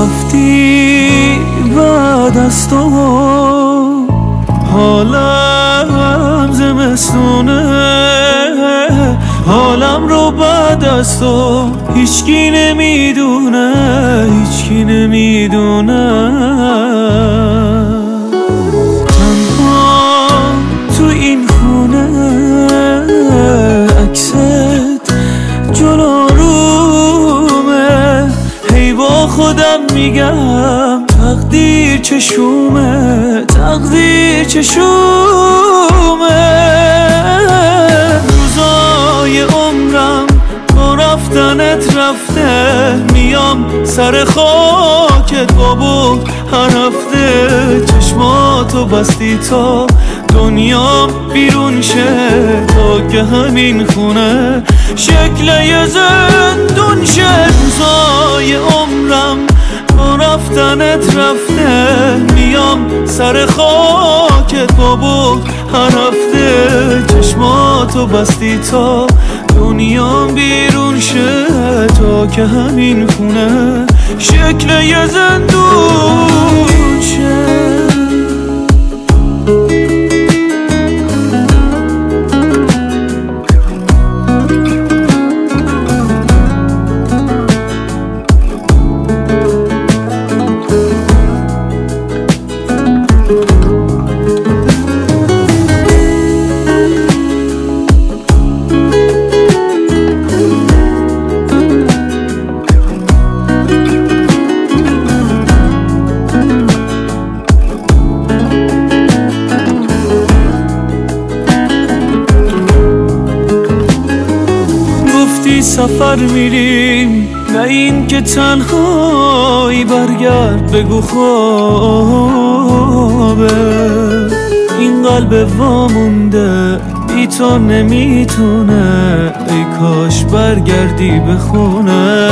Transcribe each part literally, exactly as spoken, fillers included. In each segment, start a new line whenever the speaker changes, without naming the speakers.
رفتی بعد از تو حالم زمستونه، حالم رو بعد از تو هیچکی نمیدونه، هیچکی نمیدونه. تنها تو این خونه عکست جلو رومه، هی با خودم میگم تقدیر چشومه، تقدیر چشومه. روزای عمرم با رفتنت رفته، میام سر خاکت بابا هر هفته. چشماتو بستی تا دنیا بیرون شه، تا که همین خونه شکل یه زندون شه. روزای عمرم با رفتنت رفته، میام سر خاکت بابا هر هفته. چشماتو بستی تا دنیا بیرون شه، تا که همین خونه شکل یه زندون شه. سفر میریم نه این که تنهایی، برگرد بگو خوابه. این قلب وامونده بی تو نمیتونه، ای کاش برگردی به خونه.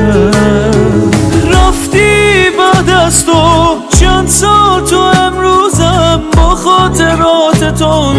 رفتی بعد از تو چند سال، تو امروزم با خاطرات تو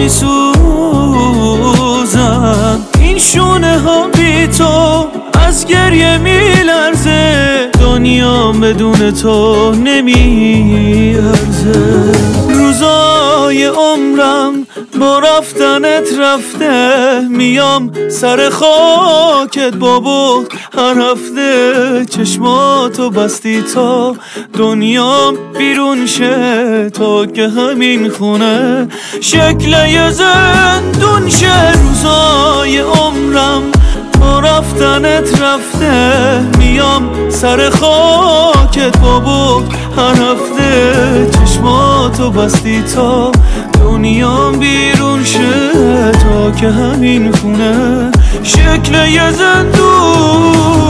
میسوزم. این شونه ها بی تو از گریه میلرزه، دنیا بدون تو نمیارزه. روزای عمرم با رفتنت رفته، میام سر خاکت بابا هر هفته. چشماتو بستی تا دنیا بیرون شه، تا که همین خونه شکل یه زندون شه. روزای عمرم با رفتنت رفته، میام سر خاکت بابا هر هفته. چشماتو بستی تا دنیا بیرون شه، تا که همین خونه شکل یه زندون